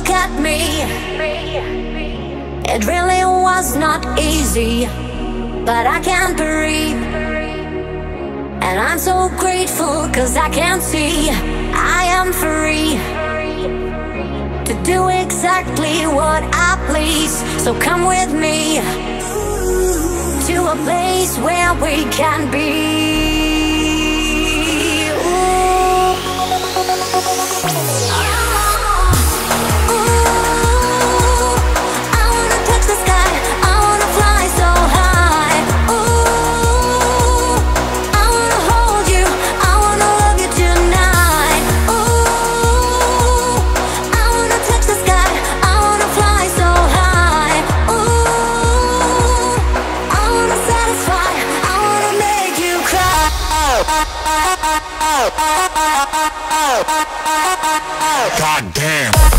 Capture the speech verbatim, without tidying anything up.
look at me. It really was not easy, but I can't breathe. And I'm so grateful, cause I can see I am free to do exactly what I please. So come with me to a place where we can be. God damn.